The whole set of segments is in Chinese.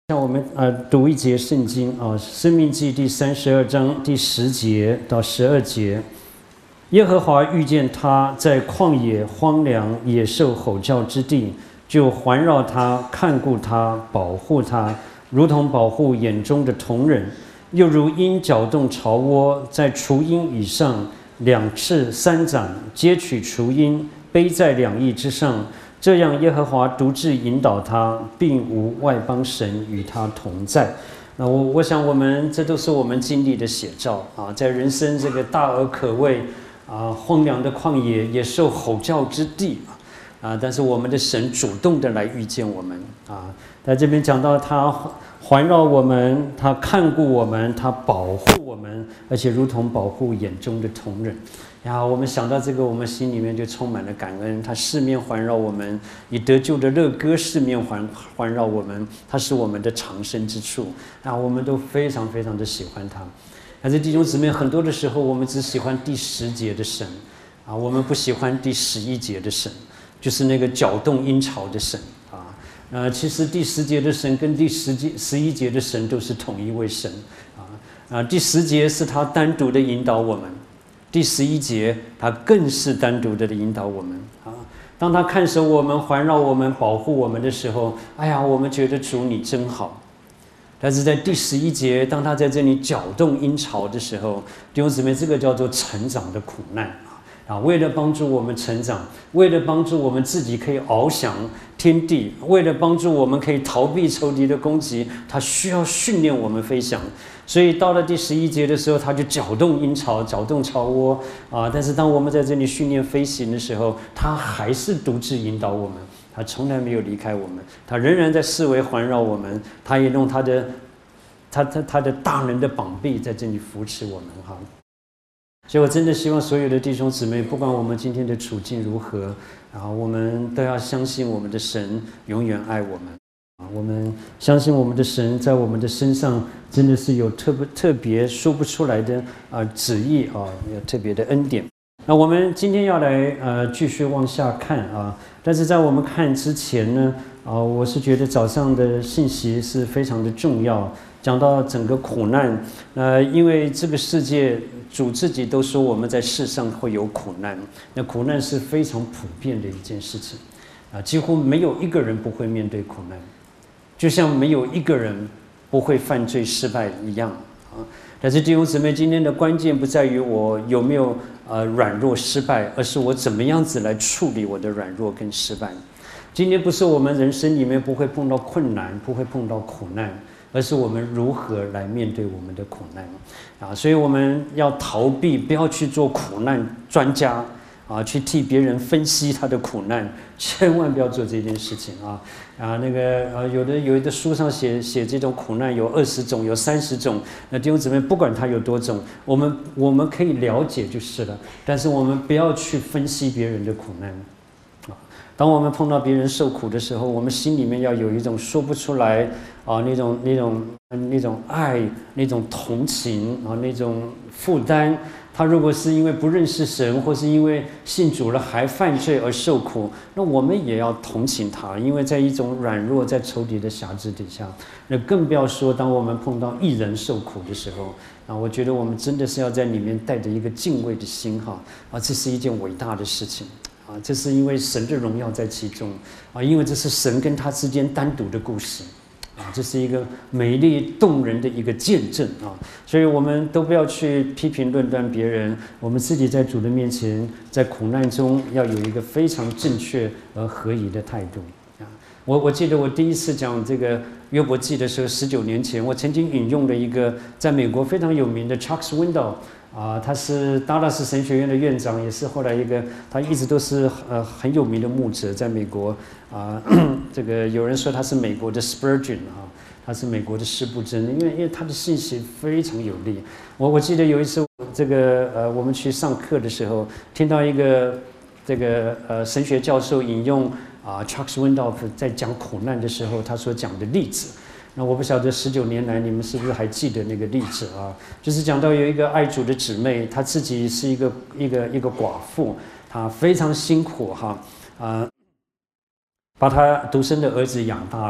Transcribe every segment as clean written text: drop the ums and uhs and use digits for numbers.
像我们读一节圣经啊，《申命记》第32章第10节到12节，耶和华遇见他在旷野荒凉野兽吼叫之地，就环绕他，看顾他，保护他，如同保护眼中的瞳人，又如鹰搅动巢窝，在雏鹰以上2翅3掌，接取雏鹰，背在2翼之上。这样，耶和华独自引导他，并无外邦神与他同在。那我想，这都是我们经历的写照啊，在人生这个大而可畏荒凉的旷野、野兽吼叫之地但是我们的神主动的来遇见我们在这边讲到他环绕我们，他看顾我们，他保护我们，而且如同保护眼中的瞳人。我们想到这个，我们心里面就充满了感恩。他四面环绕我们，以得救的乐歌四面环绕我们，他是我们的藏身之处我们都非常非常的喜欢他。但是弟兄姊妹，很多的时候我们只喜欢第10节的神我们不喜欢第11节的神，就是那个搅动阴潮的神其实第10节的神跟第11节的神都是同一位神第10节是他单独的引导我们，第11节他更是单独的引导我们当他看守我们、环绕我们、保护我们的时候，我们觉得主你真好。但是在第11节，当他在这里搅动阴潮的时候，弟兄姊妹，这个叫做成长的苦难为了帮助我们成长，为了帮助我们自己可以翱翔天地，为了帮助我们可以逃避仇敌的攻击，他需要训练我们飞翔。所以到了第11节的时候，他就搅动阴潮，搅动巢窝但是当我们在这里训练飞行的时候，他还是独自引导我们，他从来没有离开我们，他仍然在四围环绕我们，他也用他的大能的膀臂在这里扶持我们所以我真的希望所有的弟兄姊妹，不管我们今天的处境如何我们都要相信我们的神永远爱我们我们相信我们的神在我们的身上真的是有特别说不出来的旨意有特别的恩典。那我们今天要来继续往下看但是在我们看之前呢我是觉得早上的信息是非常的重要，讲到整个苦难因为这个世界主自己都说我们在世上会有苦难，那苦难是非常普遍的一件事情几乎没有一个人不会面对苦难，就像没有一个人不会犯罪失败一样但是弟兄姊妹，今天的关键不在于我有没有软弱失败，而是我怎么样子来处理我的软弱跟失败。今天不是我们人生里面不会碰到困难，不会碰到苦难，而是我们如何来面对我们的苦难所以我们要逃避，不要去做苦难专家去替别人分析他的苦难，千万不要做这件事情有的书上写这种苦难有20种，有30种。那弟兄姊妹，不管它有多种，我们可以了解就是了，但是我们不要去分析别人的苦难当我们碰到别人受苦的时候，我们心里面要有一种说不出来那种爱，那种同情那种负担。他如果是因为不认识神，或是因为信主了还犯罪而受苦，那我们也要同情他，因为在一种软弱，在仇敌的辖制底下。那更不要说当我们碰到义人受苦的时候我觉得我们真的是要在里面带着一个敬畏的心这是一件伟大的事情这是因为神的荣耀在其中因为这是神跟他之间单独的故事这是一个美丽动人的一个见证所以我们都不要去批评论断别人，我们自己在主的面前，在苦难中要有一个非常正确而合宜的态度我记得我第一次讲这个约伯记的时候，19年前，我曾经引用了一个在美国非常有名的 Chuck Swindoll他是达拉斯神学院的院长，也是后来他一直都是很有名的牧者，在美国这个有人说他是美国的 Spurgeon他是美国的施布真，因为他的信息非常有力。我记得有一次我们去上课的时候，听到一个神学教授引用Chuck Swindoll 在讲苦难的时候他所讲的例子。那我不晓得19年来你们是不是还记得那个例子就是讲到有一个爱主的姊妹，她自己是一个寡妇，她非常辛苦把她独生的儿子养大了。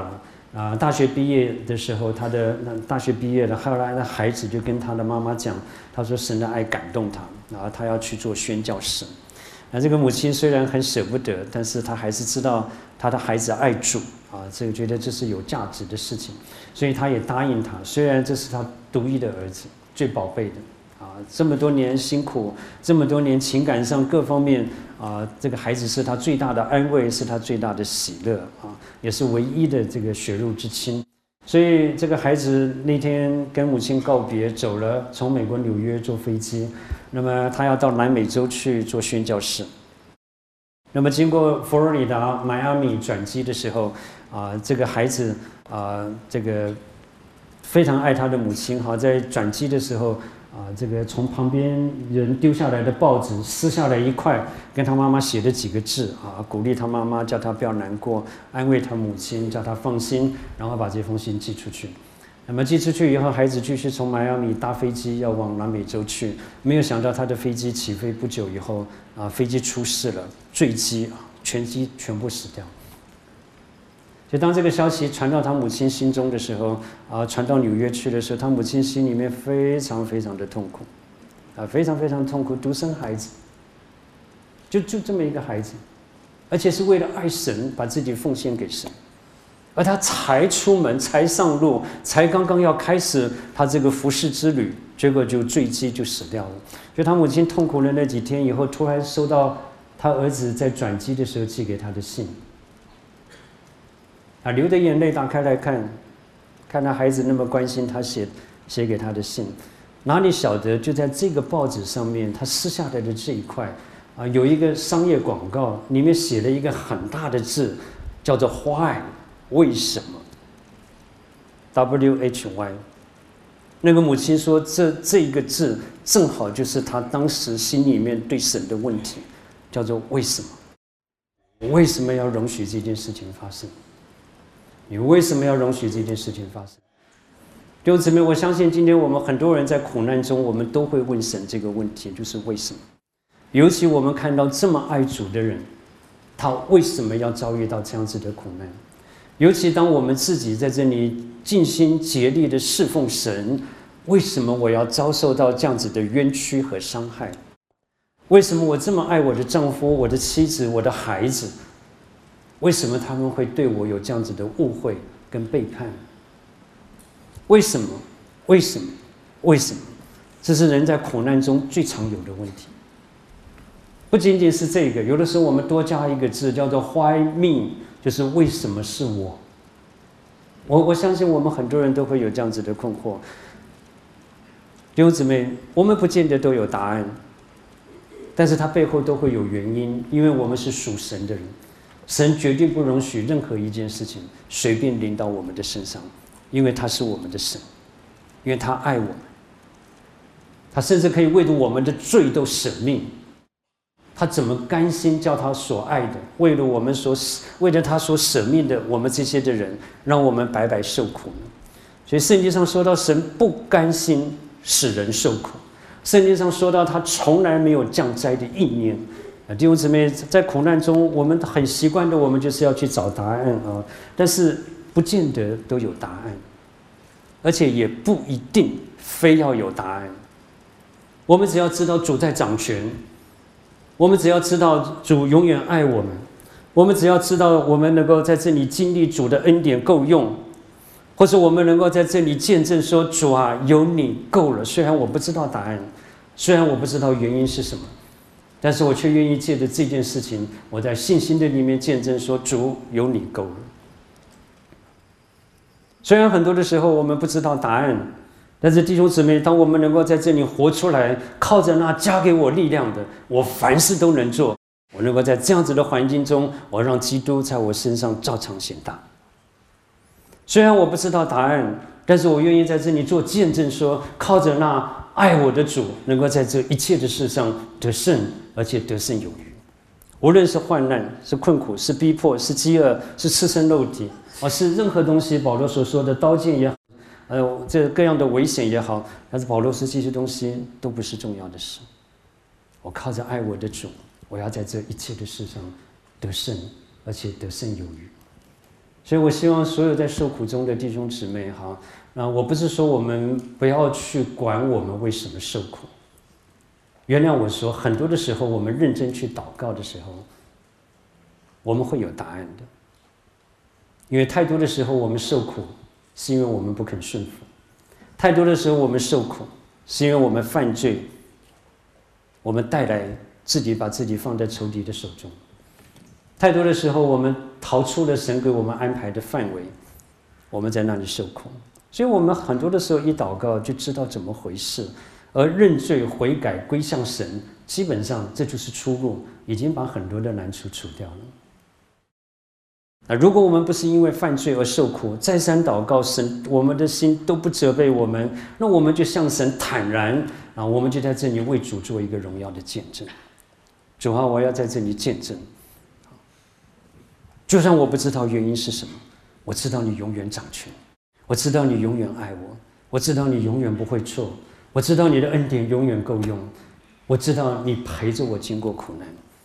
大学毕业的时候，大学毕业了，后来那孩子就跟他的妈妈讲，他说神的爱感动他，然后他要去做宣教士。这个母亲虽然很舍不得，但是她还是知道她的孩子爱主这个觉得这是有价值的事情，所以她也答应他。虽然这是她独一的儿子，最宝贝的这么多年辛苦，这么多年情感上各方面这个孩子是他最大的安慰，是他最大的喜乐也是唯一的这个血肉之亲。所以这个孩子那天跟母亲告别走了，从美国纽约坐飞机，那么他要到南美洲去做宣教士。那么经过佛罗里达迈阿密转机的时候这个孩子这个非常爱他的母亲在转机的时候这个从旁边人丢下来的报纸撕下来一块，跟他妈妈写的几个字鼓励他妈妈，叫他不要难过，安慰他母亲，叫他放心，然后把这封信寄出去。那么寄出去以后，孩子继续从迈阿密搭飞机要往南美洲去，没有想到他的飞机起飞不久以后飞机出事了，坠机全机全部死掉。就当这个消息传到他母亲心中的时候传到纽约去的时候，他母亲心里面非常非常的痛苦非常非常痛苦，独生孩子，就这么一个孩子，而且是为了爱神把自己奉献给神，而他才出门，才上路，才刚刚要开始他这个服侍之旅，结果就坠机就死掉了。就他母亲痛苦了那几天以后，突然收到他儿子在转机的时候寄给他的信流着眼泪打开来看，看他孩子那么关心他写给他的信，哪里晓得就在这个报纸上面，他撕下来的这一块有一个商业广告，里面写了一个很大的字，叫做 Why 为什么 WHY。 那个母亲说这一个字正好就是他当时心里面对神的问题，叫做为什么？为什么要容许这件事情发生？你为什么要容许这件事情发生？弟兄姊妹，我相信今天我们很多人在苦难中，我们都会问神这个问题，就是为什么？尤其我们看到这么爱主的人，他为什么要遭遇到这样子的苦难？尤其当我们自己在这里尽心竭力的侍奉神，为什么我要遭受到这样子的冤屈和伤害？为什么我这么爱我的丈夫、我的妻子、我的孩子？为什么他们会对我有这样子的误会跟背叛？为什么？为什么？为什么？这是人在苦难中最常有的问题。不仅仅是这个，有的时候我们多加一个字，叫做 Why me， 就是为什么是我？我相信我们很多人都会有这样子的困惑。弟兄姊妹，我们不见得都有答案，但是它背后都会有原因，因为我们是属神的人。神绝对不容许任何一件事情随便临到我们的身上，因为他是我们的神，因为他爱我们，他甚至可以为了我们的罪都舍命。他怎么甘心叫他所爱的，为了他所舍命的我们这些的人，让我们白白受苦呢？所以圣经上说到，神不甘心使人受苦。圣经上说到，他从来没有降灾的意念。弟兄姊妹，在苦难中，我们很习惯的，我们就是要去找答案但是不见得都有答案，而且也不一定非要有答案。我们只要知道主在掌权，我们只要知道主永远爱我们，我们只要知道我们能够在这里经历主的恩典够用，或者我们能够在这里见证说，主啊，有你够了。虽然我不知道答案，虽然我不知道原因是什么，但是我却愿意借着这件事情，我在信心的里面见证说，主有你够了。虽然很多的时候我们不知道答案，但是弟兄姊妹，当我们能够在这里活出来，靠着那加给我力量的，我凡事都能做。我能够在这样子的环境中，我让基督在我身上照常显大。虽然我不知道答案，但是我愿意在这里做见证说，靠着那爱我的主，能够在这一切的事上得胜，而且得胜有余。无论是患难，是困苦，是逼迫，是饥饿，是赤身肉体是任何东西，保罗所说的刀剑也好，这各样的危险也好，但是保罗说这些东西都不是重要的事。我靠着爱我的主，我要在这一切的事上得胜，而且得胜有余。 所以我希望所有在受苦中的弟兄姊妹哈，我不是说我们不要去管我们为什么受苦，原谅我说，很多的时候我们认真去祷告的时候，我们会有答案的。因为太多的时候我们受苦，是因为我们不肯顺服；太多的时候我们受苦，是因为我们犯罪，我们带来自己把自己放在仇敌的手中。太多的时候我们逃出了神给我们安排的范围，我们在那里受苦。所以我们很多的时候一祷告就知道怎么回事，而认罪悔改归向神，基本上这就是出路，已经把很多的难处除掉了。如果我们不是因为犯罪而受苦，再三祷告神，我们的心都不责备我们，那我们就向神坦然，我们就在这里为主做一个荣耀的见证。主啊，我要在这里见证，就算我不知道原因是什么，我知道你永远掌权，我知道你永远爱我，我知道你永远不会错，我知道你的恩典永远够用，我知道你陪着我经过苦难。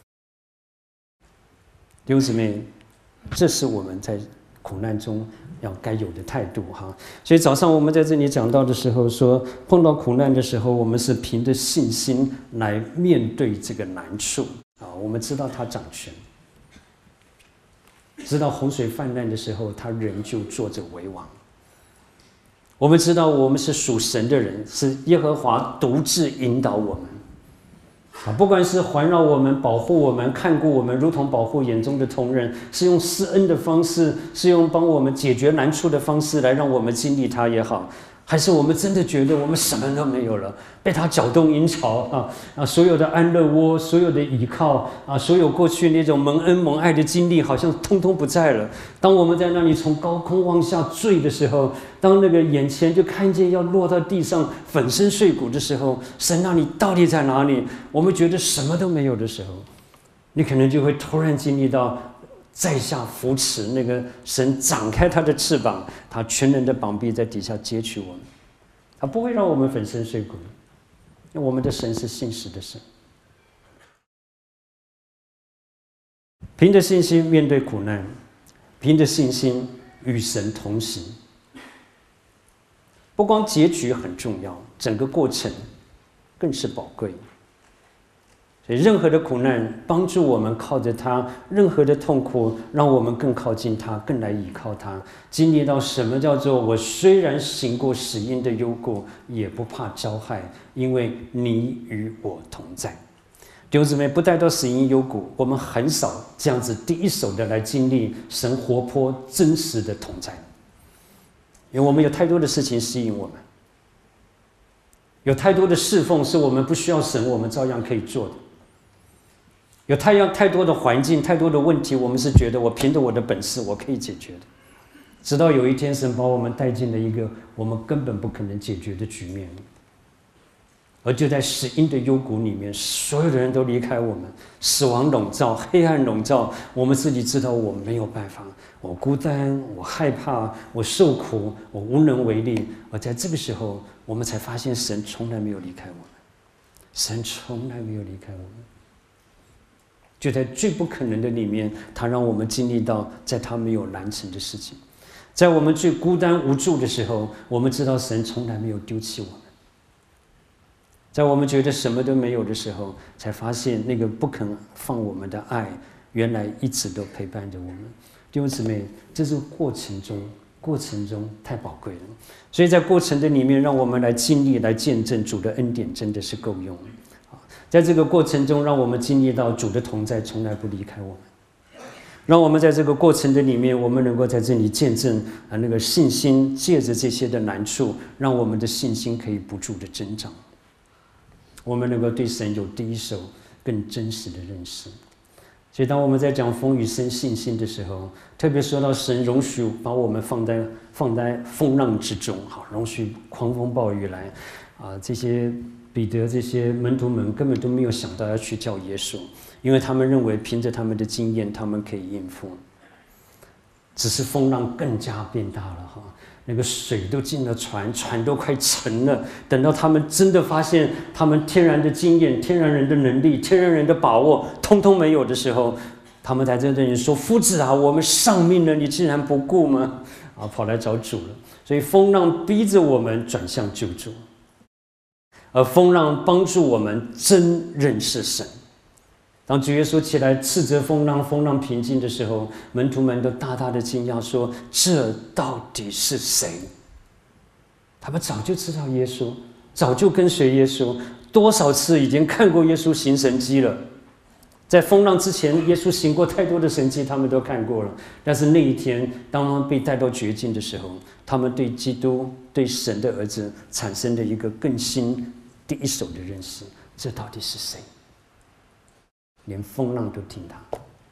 弟兄姊妹，这是我们在苦难中要该有的态度哈。所以早上我们在这里讲到的时候说，碰到苦难的时候，我们是凭着信心来面对这个难处啊。我们知道他掌权，知道洪水泛滥的时候，他仍旧坐着为王。我们知道我们是属神的人，是耶和华独自引导我们。不管是环绕我们、保护我们、看顾我们，如同保护眼中的瞳人，是用施恩的方式，是用帮我们解决难处的方式来让我们经历它也好，还是我们真的觉得我们什么都没有了，被他搅动阴潮所有的安乐窝，所有的倚靠所有过去那种蒙恩蒙爱的经历，好像通通不在了。当我们在那里从高空往下坠的时候，当那个眼前就看见要落到地上粉身碎骨的时候，神啊，你到底在哪里？我们觉得什么都没有的时候，你可能就会突然经历到在下扶持那个神展开他的翅膀，他全能的膀臂在底下接取我们，他不会让我们粉身碎骨，因为我们的神是信实的神。凭着信心面对苦难，凭着信心与神同行。不光结局很重要，整个过程更是宝贵。所以任何的苦难帮助我们靠着他，任何的痛苦让我们更靠近他，更来倚靠他，经历到什么叫做我虽然行过死荫的幽谷，也不怕遭害，因为你与我同在。弟兄姊妹，不带到死荫幽谷，我们很少这样子第一手的来经历神活泼真实的同在，因为我们有太多的事情吸引我们，有太多的侍奉是我们不需要神，我们照样可以做的。有太多的环境，太多的问题，我们是觉得我凭着我的本事我可以解决的。直到有一天，神把我们带进了一个我们根本不可能解决的局面，而就在死荫的幽谷里面，所有的人都离开我们，死亡笼罩，黑暗笼罩，我们自己知道我没有办法，我孤单，我害怕，我受苦，我无能为力。而在这个时候，我们才发现神从来没有离开我们，神从来没有离开我们。就在最不可能的里面，他让我们经历到在他没有难成的事情。在我们最孤单无助的时候，我们知道神从来没有丢弃我们。在我们觉得什么都没有的时候，才发现那个不肯放我们的爱，原来一直都陪伴着我们。弟兄姊妹，这是过程中太宝贵了。所以在过程的里面，让我们来经历、来见证主的恩典，真的是够用。在这个过程中，让我们经历到主的同在从来不离开我们，让我们在这个过程的里面，我们能够在这里见证那个信心，借着这些的难处，让我们的信心可以不住的增长，我们能够对神有第一手更真实的认识。所以当我们在讲风雨生信心的时候，特别说到神容许把我们放在风浪之中，容许狂风暴雨来这些彼得这些门徒们根本都没有想到要去叫耶稣，因为他们认为凭着他们的经验，他们可以应付。只是风浪更加变大了那个水都进了船，船都快沉了。等到他们真的发现他们天然的经验、天然人的能力、天然人的把握通通没有的时候， 他们在这里说：“夫子啊，我们丧命了，你竟然不顾吗？”啊，跑来找主了。所以风浪逼着我们转向救主，而风浪帮助我们真认识神。当主耶稣起来斥责风浪，风浪平静的时候，门徒们都大大的惊讶，说：“这到底是谁？”他们早就知道耶稣，早就跟随耶稣，多少次已经看过耶稣行神迹了。在风浪之前，耶稣行过太多的神迹，他们都看过了。但是那一天，当他们被带到绝境的时候，他们对基督、对神的儿子产生了一个更新、第一手的认识。这到底是谁？连风浪都听他。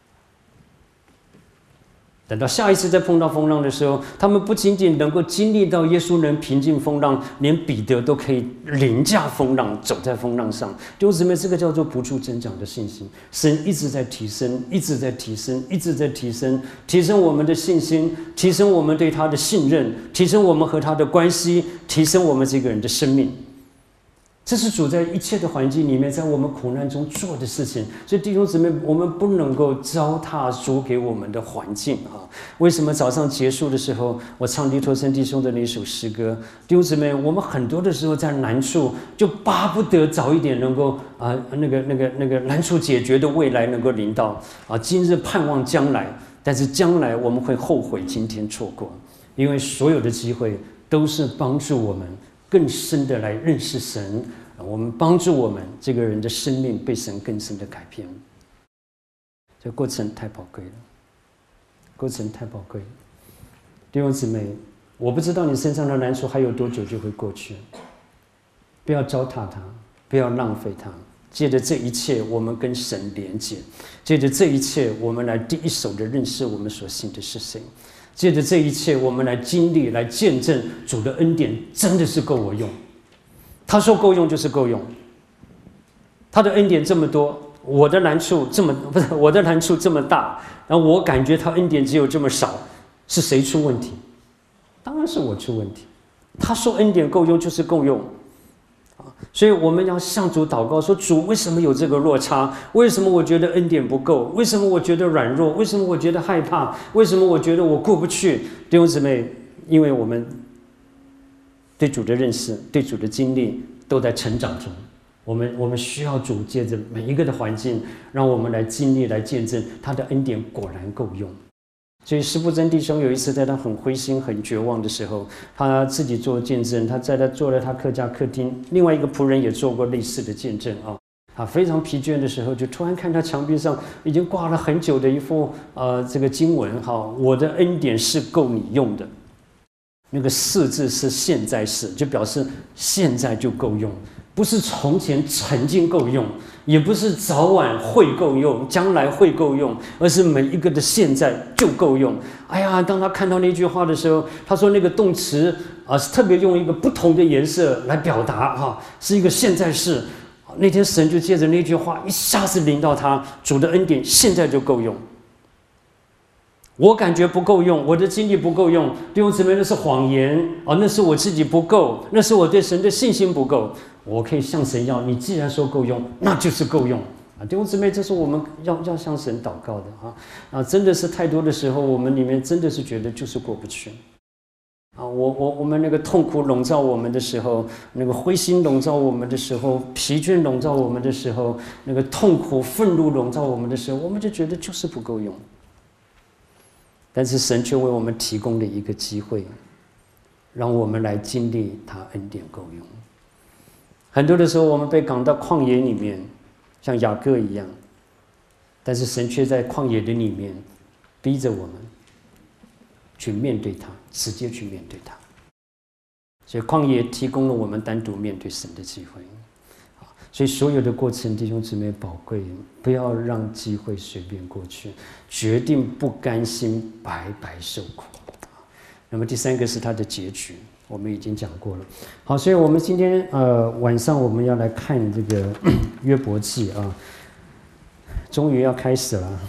等到下一次再碰到风浪的时候，他们不仅仅能够经历到耶稣能平静风浪，连彼得都可以凌驾风浪，走在风浪上。弟兄姊妹，这个叫做不住增长的信心。神一直在提升，一直在提升，一直在提升，提升我们的信心，提升我们对他的信任，提升我们和他的关系，提升我们这个人的生命。这是主在一切的环境里面，在我们苦难中做的事情。所以弟兄姊妹，我们不能够糟蹋主给我们的环境啊！为什么早上结束的时候，我唱利托森弟兄的那首诗歌？弟兄姊妹，我们很多的时候在难处，就巴不得早一点能够那个难处解决的未来能够临到啊！今日盼望将来，但是将来我们会后悔今天错过，因为所有的机会都是帮助我们更深的来认识神，我们帮助我们这个人的生命被神更深的改变。这过程太宝贵了，过程太宝贵了。弟兄姊妹，我不知道你身上的难处还有多久就会过去，不要糟蹋它，不要浪费它。借着这一切，我们跟神连结；借着这一切，我们来第一手的认识我们所信的是谁。借着这一切，我们来经历、来见证主的恩典真的是够我用。他说够用就是够用，他的恩典这么多，我的难处这么大，然后我感觉他恩典只有这么少，是谁出问题？当然是我出问题。他说恩典够用就是够用。所以我们要向主祷告说：主，为什么有这个落差？为什么我觉得恩典不够？为什么我觉得软弱？为什么我觉得害怕？为什么我觉得我过不去？弟兄姊妹，因为我们对主的认识、对主的经历都在成长中，我们需要主借着每一个的环境，让我们来经历、来见证他的恩典果然够用。所以施布真弟兄有一次在他很灰心、很绝望的时候，他自己做见证，他坐在他客家客厅，另外一个仆人也做过类似的见证啊。他非常疲倦的时候，就突然看他墙壁上已经挂了很久的一幅这个经文哈，我的恩典是够你用的。那个是字是现在式，就表示现在就够用，不是从前曾经够用，也不是早晚会够用，将来会够用，而是每一个的现在就够用。哎呀，当他看到那句话的时候，他说那个动词是特别用一个不同的颜色来表达哈，是一个现在式。那天神就借着那句话一下子领到他，主的恩典现在就够用。我感觉不够用，我的经历不够用，弟兄姊妹，那是谎言那是我自己不够，那是我对神的信心不够。我可以向神要，你既然说够用，那就是够用弟兄姊妹，这是我们要向神祷告的真的是太多的时候，我们里面真的是觉得就是过不去我们那个痛苦笼罩我们的时候，那个灰心笼罩我们的时候，疲倦笼罩我们的时候，那个痛苦愤怒笼罩我们的时候，我们就觉得就是不够用。但是神却为我们提供了一个机会，让我们来经历他恩典够用。很多的时候我们被赶到旷野里面，像雅各一样，但是神却在旷野的里面逼着我们去面对他，直接去面对他。所以旷野提供了我们单独面对神的机会。所以所有的过程，弟兄姊妹宝贵，不要让机会随便过去，决定不甘心白白受苦。那么第三个是它的结局，我们已经讲过了。好，所以我们今天晚上我们要来看这个约伯记终于要开始了。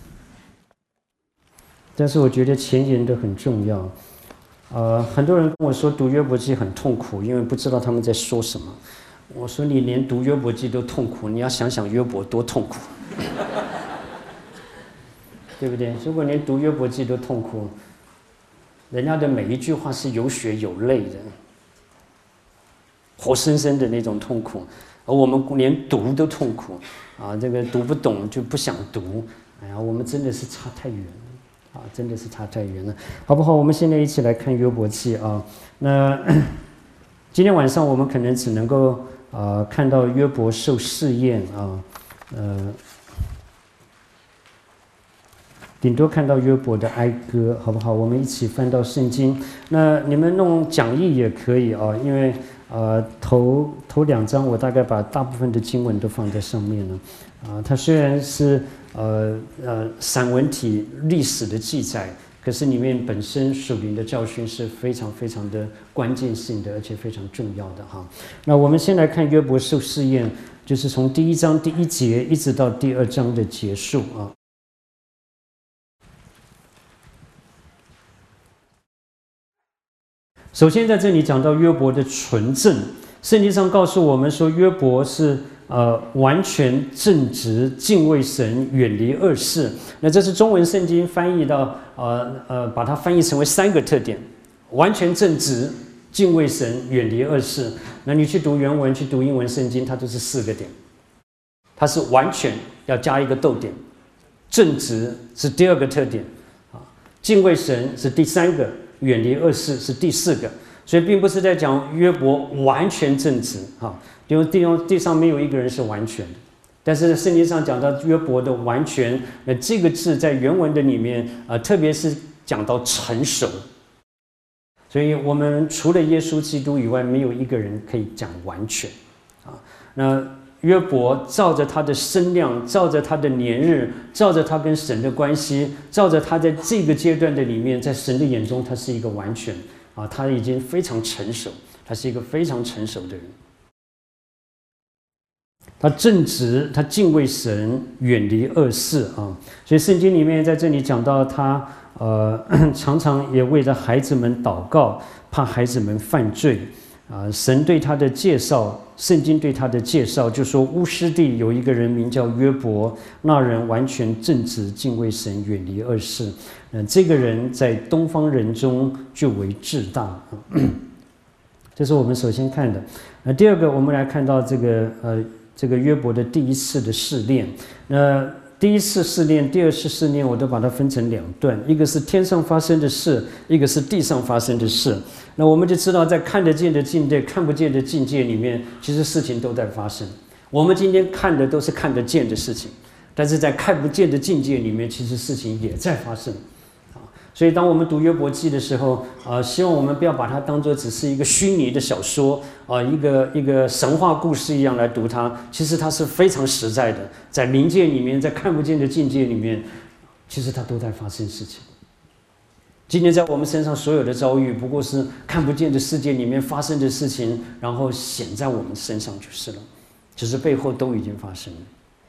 但是我觉得前言都很重要。很多人跟我说读约伯记很痛苦，因为不知道他们在说什么。我说你连读约伯记都痛苦，你要想想约伯多痛苦。 对不对？如果连读约伯记都痛苦，人家的每一句话是有血有泪的，活生生的那种痛苦，而我们连读都痛苦啊，这个读不懂就不想读，哎呀，我们真的是差太远了啊，真的是差太远了，好不好？我们现在一起来看约伯记啊。那今天晚上我们可能只能够看到约伯受试验啊，顶多看到约伯的哀歌，好不好？我们一起翻到圣经。那你们弄讲义也可以啊，因为头2章我大概把大部分的经文都放在上面了。它虽然是散文体历史的记载，可是里面本身属灵的教训是非常非常的关键性的，而且非常重要的哈。那我们先来看约伯受试验，就是从第1章第1节一直到第2章的结束啊。首先在这里讲到约伯的纯正，圣经上告诉我们说，约伯是完全正直，敬畏神，远离恶事。那这是中文圣经翻译到把它翻译成为3个特点：完全正直、敬畏神、远离恶事。那你去读原文，去读英文圣经，它都是4个点。它是完全要加一个逗点，正直是第2个特点，敬畏神是第3个。远离恶事是第4个，所以并不是在讲约伯完全正直哈，因为地上没有一个人是完全的。但是圣经上讲到约伯的完全，那这个字在原文的里面特别是讲到成熟。所以我们除了耶稣基督以外，没有一个人可以讲完全啊。那约伯照着他的身量，照着他的年日，照着他跟神的关系，照着他在这个阶段的里面，在神的眼中，他是一个完全啊，他已经非常成熟，他是一个非常成熟的人。他正直，他敬畏神，远离恶事啊。所以圣经里面在这里讲到他常常也为了孩子们祷告，怕孩子们犯罪啊。神对他的介绍。圣经对他的介绍就说，乌斯地有一个人名叫约伯，那人完全正直，敬畏神，远离恶事。这个人在东方人中就为至大。这是我们首先看的。第2个，我们来看到这个约伯的第1次的试炼。第1次试炼，第2次试炼，我都把它分成2段，一个是天上发生的事，一个是地上发生的事。那我们就知道，在看得见的境界、看不见的境界里面，其实事情都在发生。我们今天看的都是看得见的事情，但是在看不见的境界里面，其实事情也在发生。所以，当我们读约伯记的时候，希望我们不要把它当作只是一个虚拟的小说，一个神话故事一样来读它。其实它是非常实在的，在灵界里面，在看不见的境界里面，其实它都在发生事情。今天在我们身上所有的遭遇，不过是看不见的世界里面发生的事情，然后显在我们身上就是了，只是背后都已经发生了。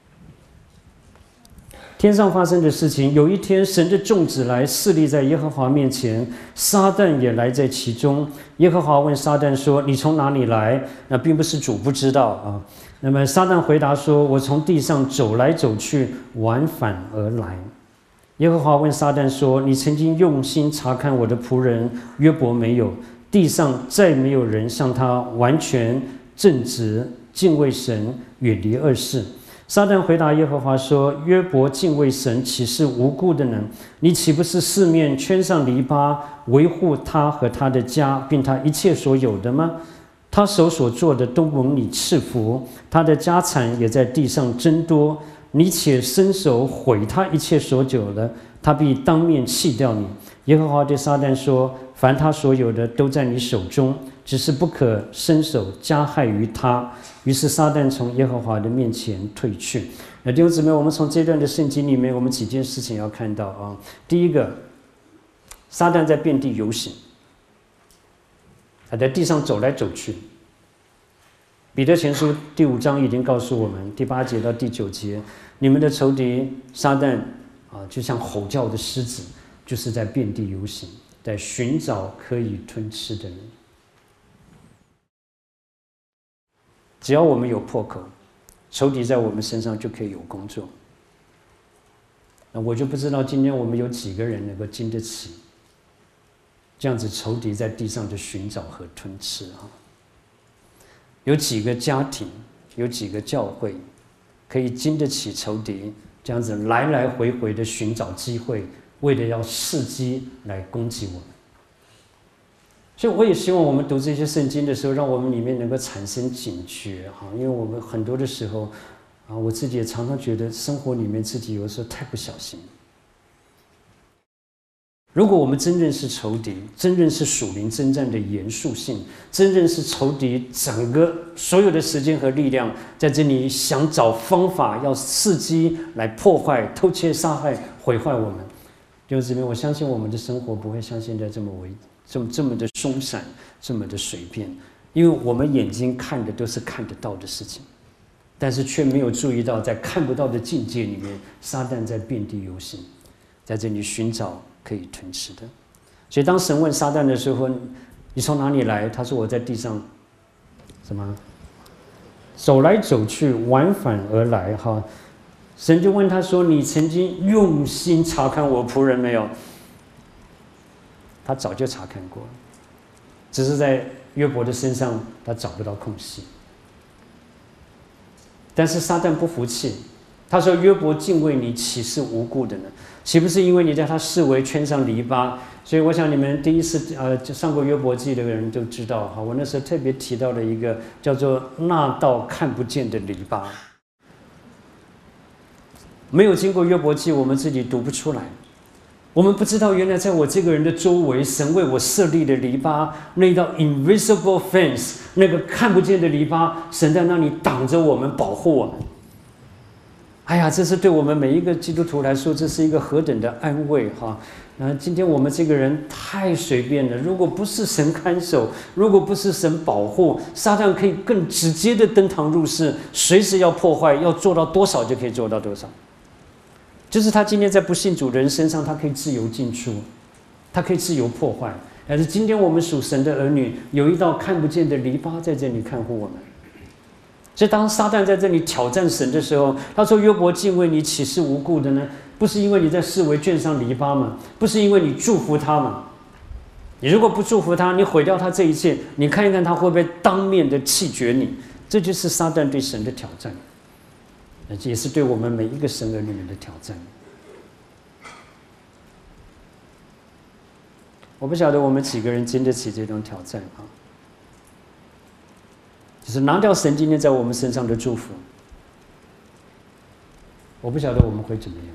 天上发生的事情，有一天神的众子来侍立在耶和华面前，撒旦也来在其中。耶和华问撒旦说：“你从哪里来？”那并不是主不知道啊。那么撒旦回答说：“我从地上走来走去，往返而来。”耶和华问撒旦说：“你曾经用心查看我的仆人约伯没有？地上再没有人像他完全正直，敬畏神，远离恶事。”撒旦回答耶和华说：“约伯敬畏神，岂是无辜的呢？你岂不是四面圈上篱笆，维护他和他的家，并他一切所有的吗？他手所做的都蒙你赐福，他的家产也在地上增多。你且伸手毁他一切所有的，他必当面弃掉你。”耶和华对撒旦说：“凡他所有的都在你手中，只是不可伸手加害于他。”于是撒旦从耶和华的面前退去。弟兄姊妹，我们从这段的圣经里面，我们几件事情要看到啊。第一个，撒旦在遍地游行，他在地上走来走去。彼得前书第5章已经告诉我们，第8节到第9节，你们的仇敌撒旦就像吼叫的狮子，就是在遍地游行，在寻找可以吞吃的人。只要我们有破口，仇敌在我们身上就可以有工作。 那我就不知道今天我们有几个人能够经得起这样子仇敌在地上的寻找和吞吃啊？有几个家庭，有几个教会，可以经得起仇敌这样子来来回回的寻找机会，为了要伺机来攻击我们？所以我也希望我们读这些圣经的时候，让我们里面能够产生警觉哈，因为我们很多的时候啊，我自己也常常觉得生活里面自己有的时候太不小心。如果我们真认识仇敌，真认识属灵征战的严肃性，真认识仇敌整个所有的时间和力量，在这里想找方法要伺机来破坏、偷窃、杀害、毁坏我们，弟兄姊妹，我相信我们的生活不会像现在这么的松散，这么的随便，因为我们眼睛看的都是看得到的事情，但是却没有注意到，在看不到的境界里面，撒旦在遍地游行，在这里寻找可以吞吃的。所以当神问撒旦的时候，你从哪里来？他说我在地上什么走来走去，往返而来哈。神就问他说，你曾经用心查看我仆人没有？他早就查看过了，只是在约伯的身上他找不到空隙。但是撒旦不服气，他说约伯敬畏你，岂是无故的呢？岂不是因为你在他四围圈上篱笆？所以我想你们第一次上过约伯记的人都知道哈，我那时候特别提到了一个叫做那道看不见的篱笆。没有经过约伯记，我们自己读不出来。我们不知道，原来在我这个人的周围，神为我设立的篱笆，那道 invisible fence， 那个看不见的篱笆，神在那里挡着我们，保护我们。哎呀，这是对我们每一个基督徒来说，这是一个何等的安慰哈！今天我们这个人太随便了，如果不是神看守，如果不是神保护，撒旦可以更直接的登堂入室，随时要破坏，要做到多少就可以做到多少。就是他今天在不信主的人身上，他可以自由进出，他可以自由破坏。但是今天我们属神的儿女，有一道看不见的篱笆在这里看护我们。所以当撒旦在这里挑战神的时候，他说约伯敬畏你，岂是无故的呢？不是因为你在四围圈上篱笆吗？不是因为你祝福他吗？你如果不祝福他，你毁掉他这一切，你看一看他会不会当面的弃绝你？这就是撒旦对神的挑战，也是对我们每一个神儿女们的挑战。我不晓得我们几个人经得起这种挑战啊？就是拿掉神今天在我们身上的祝福，我不晓得我们会怎么样。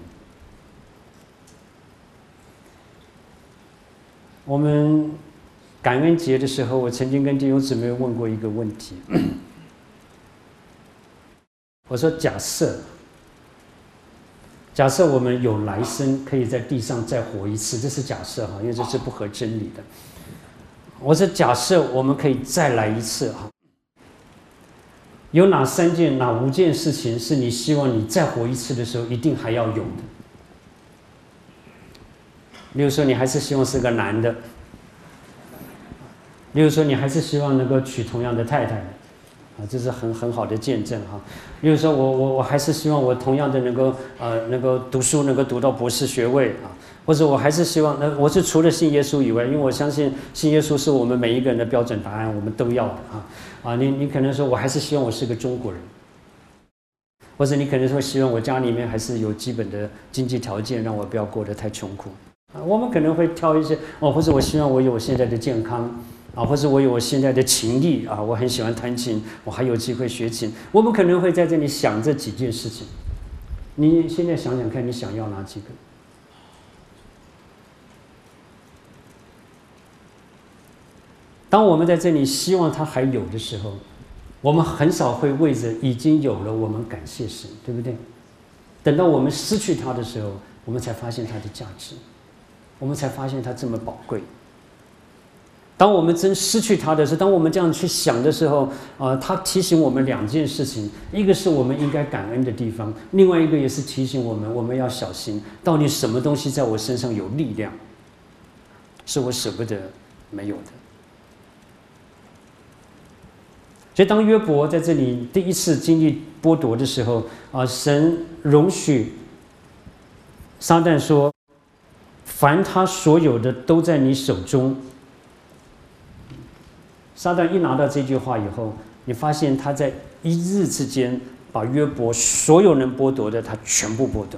我们感恩节的时候，我曾经跟弟兄姊妹问过一个问题，我说假设我们有来生可以在地上再活一次，这是假设哈，因为这是不合真理的。我说假设我们可以再来一次哈，有哪3件、哪5件事情是你希望你再活一次的时候一定还要有的？例如说，你还是希望是个男的；例如说，你还是希望能够娶同样的太太，这是很好的见证哈。例如说，我还是希望我同样的能够读书，能够读到博士学位啊，或者我还是希望我是除了信耶稣以外，因为我相信信耶稣是我们每一个人的标准答案，我们都要的啊。你可能说我还是希望我是个中国人，或者你可能会希望我家里面还是有基本的经济条件，让我不要过得太穷苦啊。我们可能会挑一些或者我希望我有我现在的健康啊，或者我有我现在的琴艺啊，我很喜欢弹琴，我还有机会学琴。我们可能会在这里想这几件事情。你现在想想看，你想要哪几个？当我们在这里希望它还有的时候，我们很少会为着已经有了我们感谢神，对不对？等到我们失去它的时候，我们才发现它的价值，我们才发现它这么宝贵。当我们真失去它的时候，当我们这样去想的时候，它提醒我们2件事情：一个是我们应该感恩的地方，另外一个也是提醒我们，我们要小心，到底什么东西在我身上有力量，是我舍不得没有的。所以，当约伯在这里第一次经历剥夺的时候，神容许撒旦说：“凡他所有的都在你手中。”撒旦一拿到这句话以后，你发现他在一日之间把约伯所有能剥夺的，他全部剥夺。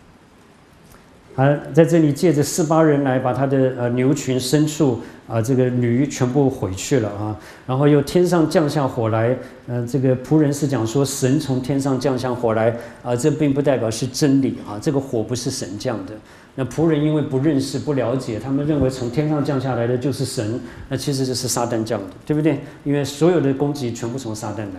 在这里借着48人来把他的牛群、牲畜这个驴全部毁去了啊，然后又天上降下火来，这个仆人是讲说神从天上降下火来这并不代表是真理啊，这个火不是神降的。那仆人因为不认识、不了解，他们认为从天上降下来的就是神，那其实就是撒旦降的，对不对？因为所有的攻击全部从撒旦来，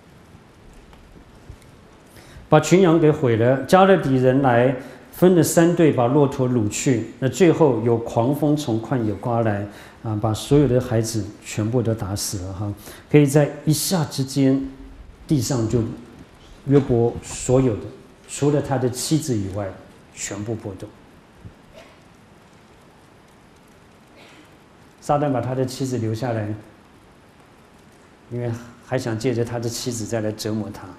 把群羊给毁了，加勒底人来。分了3队，把骆驼掳去。那最后有狂风从旷野刮来，把所有的孩子全部都打死了哈。可以在一下之间，地上就约伯所有的，除了他的妻子以外，全部剥夺。撒旦把他的妻子留下来，因为还想借着他的妻子再来折磨他。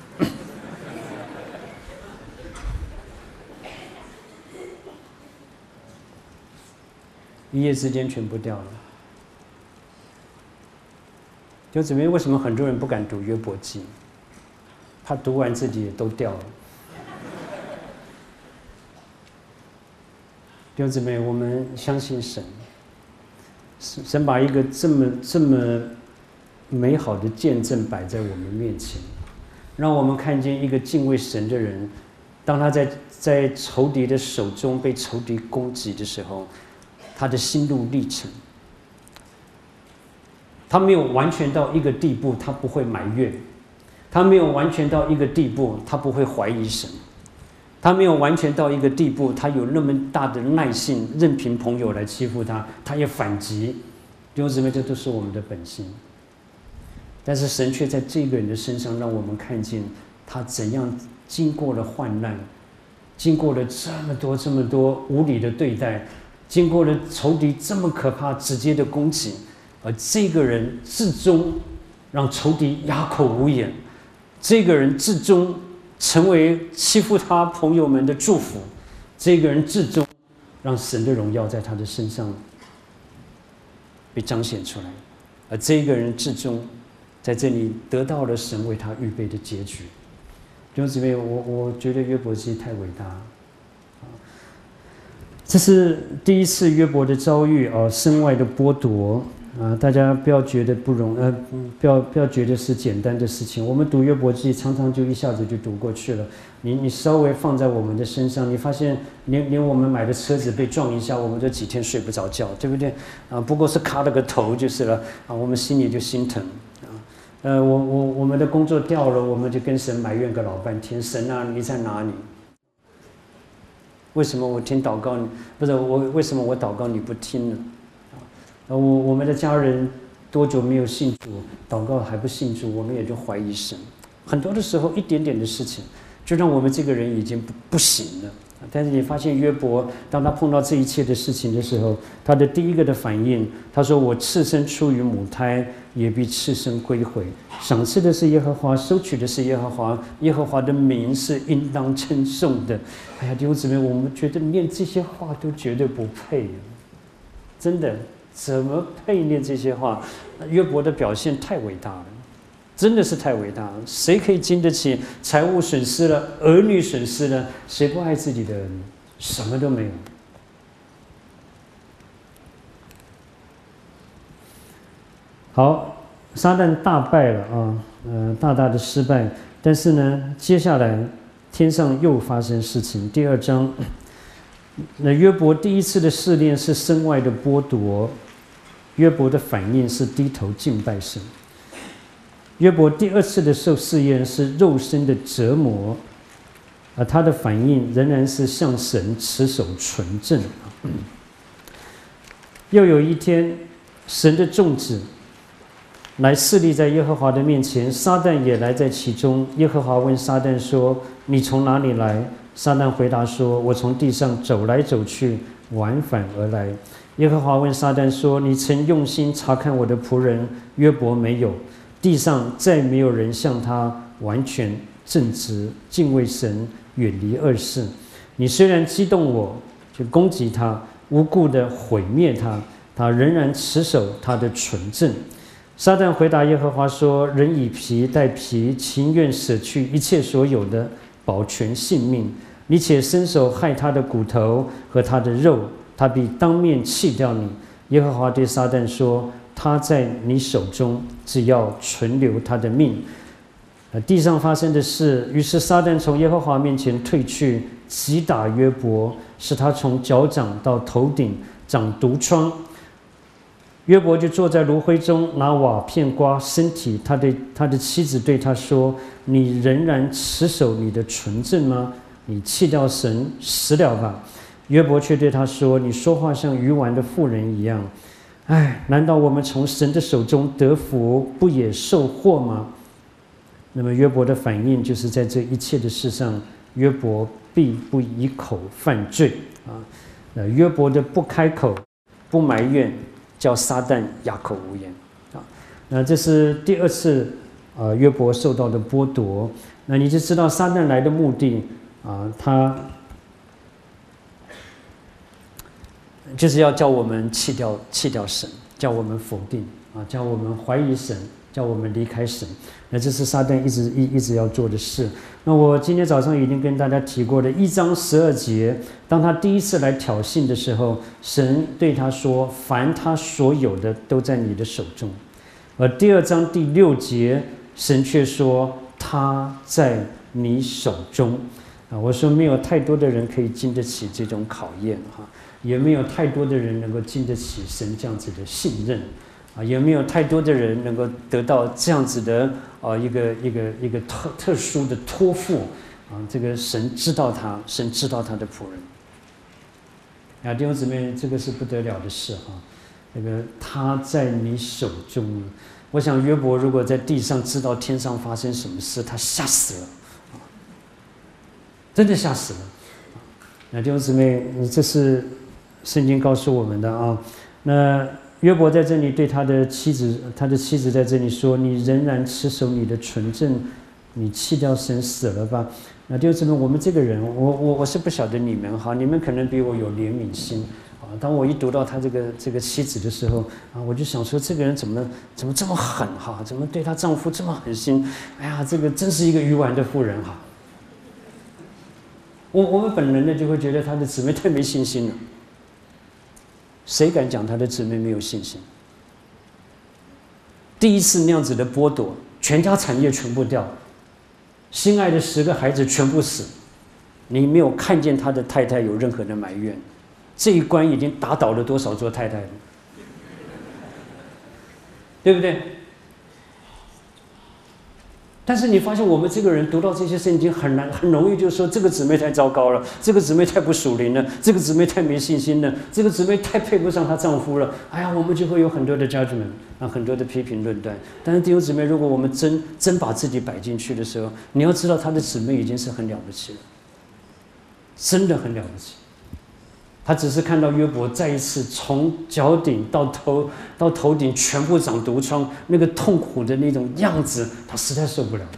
一夜之间全部掉了。就姊妹，为什么很多人不敢读约伯记？怕读完自己也都掉了。弟兄姊妹，我们相信神，神把一个这么美好的见证摆在我们面前，让我们看见一个敬畏神的人，当他在仇敌的手中被仇敌攻击的时候，他的心路历程，他没有完全到一个地步，他不会埋怨；他没有完全到一个地步，他不会怀疑神；他没有完全到一个地步，他有那么大的耐性，任凭朋友来欺负他，他也反击。弟兄姊妹，这都是我们的本性。但是神却在这个人的身上，让我们看见他怎样经过了患难，经过了这么多无理的对待。经过了仇敌这么可怕直接的攻击，而这个人至终让仇敌哑口无言，这个人至终成为欺负他朋友们的祝福，这个人至终让神的荣耀在他的身上被彰显出来，而这个人至终在这里得到了神为他预备的结局。弟兄姊妹，我觉得约伯记太伟大了。这是第一次约伯的遭遇身外的剥夺大家不要觉得不要觉得是简单的事情。我们读约伯记常常就一下子就读过去了。你稍微放在我们的身上，你发现连我们买的车子被撞一下，我们都几天睡不着觉，对不对不过是卡了个头就是了我们心里就心疼我们的工作掉了，我们就跟神埋怨个老半天，神啊，你在哪里？为什么我听祷告不是我？为什么我祷告你不听呢？我们的家人多久没有信主，祷告还不信主，我们也就怀疑神。很多的时候，一点点的事情，就让我们这个人已经不行了。但是你发现约伯，当他碰到这一切的事情的时候，他的第一个的反应，他说：“我赤身出于母胎，也必赤身归回。赏赐的是耶和华，收取的是耶和华，耶和华的名是应当称颂的。”哎呀，弟兄姊妹，我们觉得念这些话都绝对不配，真的，怎么配念这些话？约伯的表现太伟大了。真的是太伟大了！谁可以经得起财务损失了、儿女损失了？谁不爱自己的儿女？什么都没有。好，撒旦大败了大大的失败。但是呢，接下来天上又发生事情。第2章，那约伯第一次的试炼是身外的剥夺，约伯的反应是低头敬拜神。约伯第2次的受试验是肉身的折磨，而他的反应仍然是向神持守纯正。又有一天，神的众子来侍立在耶和华的面前，撒旦也来在其中。耶和华问撒旦说：“你从哪里来？”撒旦回答说：“我从地上走来走去，往返而来。”耶和华问撒旦说：“你曾用心查看我的仆人约伯没有？地上再没有人像他完全正直，敬畏神，远离恶事。 你虽然激动我，去攻击他，无故的毁灭他，他仍然持守他的纯正。撒旦回答耶和华说：人以皮代皮，情愿舍去一切所有的，保全性命。你且伸手害他的骨头和他的肉，他必当面弃掉你。耶和华对撒旦说：他在你手中，只要存留他的命。地上发生的事，于是撒旦从耶和华面前退去，击打约伯，使他从脚掌到头顶长毒疮。约伯就坐在炉灰中，拿瓦片刮身体。他的妻子对他说：你仍然持守你的纯正吗？你弃掉神，死了吧。约伯却对他说：你说话像愚顽的妇人一样。哎，难道我们从神的手中得福，不也受祸吗？那么约伯的反应就是在这一切的事上，约伯必不以口犯罪啊。约伯的不开口、不埋怨，叫撒旦哑口无言啊。那这是第二次约伯受到的剥夺。那你就知道撒旦来的目的啊，他就是要叫我们弃掉神，叫我们否定啊，叫我们怀疑神，叫我们离开神。那这是撒旦一直要做的事。那我今天早上已经跟大家提过的1章12节，当他第一次来挑衅的时候，神对他说：凡他所有的都在你的手中。而第2章第6节，神却说：他在你手中。我说没有太多的人可以经得起这种考验哈，也没有太多的人能够经得起神这样子的信任啊，也没有太多的人能够得到这样子的一个特殊的托付啊。这个神知道他，神知道他的仆人。弟兄姊妹，这个是不得了的事哈。那个他在你手中，我想约伯如果在地上知道天上发生什么事，他吓死了。真的吓死了。那弟兄姊妹，这是圣经告诉我们的啊。那约伯在这里对他的妻子在这里说：你仍然持守你的纯正，你弃掉神死了吧。那弟兄姊妹，我们这个人，我是不晓得你们哈，你们可能比我有怜悯心啊。当我一读到他这个妻子的时候啊，我就想说，这个人怎么这么狠哈？怎么对她丈夫这么狠心？哎呀，这个真是一个愚顽的妇人哈。我们本人呢就会觉得他的姊妹太没信心了。谁敢讲他的姊妹没有信心？第一次那样子的剥夺，全家产业全部掉，心爱的10个孩子全部死，你没有看见他的太太有任何的埋怨，这一关已经打倒了多少做太太了，对不对？但是你发现我们这个人读到这些圣经很容易就说这个姊妹太糟糕了，这个姊妹太不属灵了，这个姊妹太没信心了，这个姊妹太配不上她丈夫了。哎呀，我们就会有很多的 judgment 啊，很多的批评论断。但是弟兄姊妹，如果我们真把自己摆进去的时候，你要知道她的姊妹已经是很了不起了，真的很了不起。他只是看到约伯再一次从脚顶到头顶全部长毒疮，那个痛苦的那种样子，他实在受不了。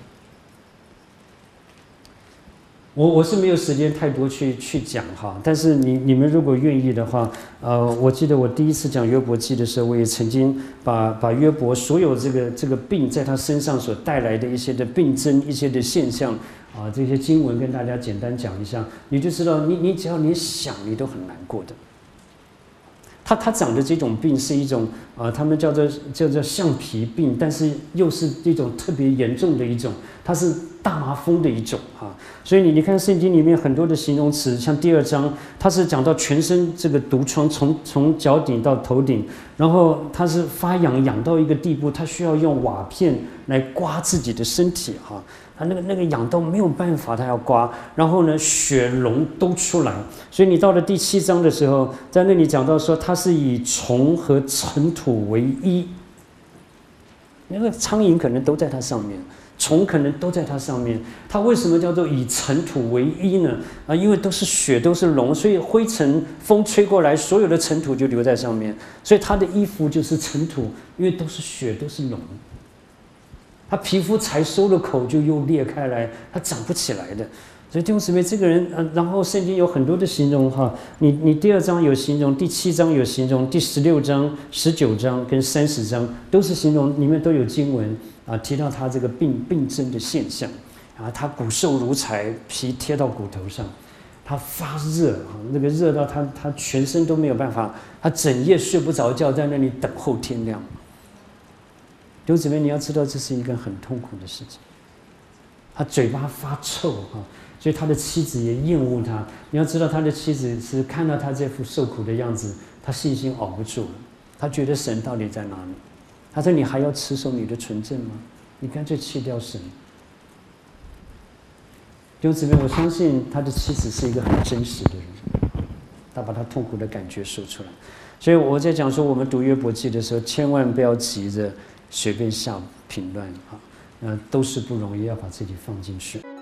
我是没有时间太多去讲哈，但是你们如果愿意的话，我记得我第一次讲约伯记的时候，我也曾经把约伯所有这个病在他身上所带来的一些的病症、一些的现象啊，这些经文跟大家简单讲一下，你就知道你只要你想，你都很难过的。他长的这种病是一种他们叫做橡皮病，但是又是一种特别严重的一种，它是大麻风的一种哈。所以你看圣经里面很多的形容词，像第2章，它是讲到全身这个毒疮从脚顶到头顶，然后它是发痒到一个地步，它需要用瓦片来刮自己的身体哈。他那个痒到没有办法，他要刮，然后呢血脓都出来。所以你到了第7章的时候，在那里讲到说，他是以虫和尘土为衣，那个苍蝇可能都在它上面，虫可能都在它上面。他为什么叫做以尘土为衣呢？因为都是血，都是脓，所以灰尘风吹过来，所有的尘土就留在上面，所以他的衣服就是尘土，因为都是血，都是脓。他皮肤才收了口就又裂开来，他长不起来的。 所以弟兄姊妹，这个人，然后圣经有很多的形容哈，你第2章有形容，第7章有形容，第16章、19章跟30章都是形容，里面都有经文啊，提到他这个病症的现象啊，他骨瘦如柴，皮贴到骨头上，他发热啊，那个热到他全身都没有办法，他整夜睡不着觉，在那里等候天亮。弟兄姊妹，你要知道这是一个很痛苦的事情，他嘴巴发臭啊。所以他的妻子也厌恶他。你要知道，他的妻子是看到他这副受苦的样子，他信心熬不住了。他觉得神到底在哪里？他说：“你还要持守你的纯正吗？你干脆弃掉神。”弟兄姊妹，我相信他的妻子是一个很真实的人，他把他痛苦的感觉说出来。所以我在讲说，我们读约伯记的时候，千万不要急着随便下评论啊，都是不容易，要把自己放进去。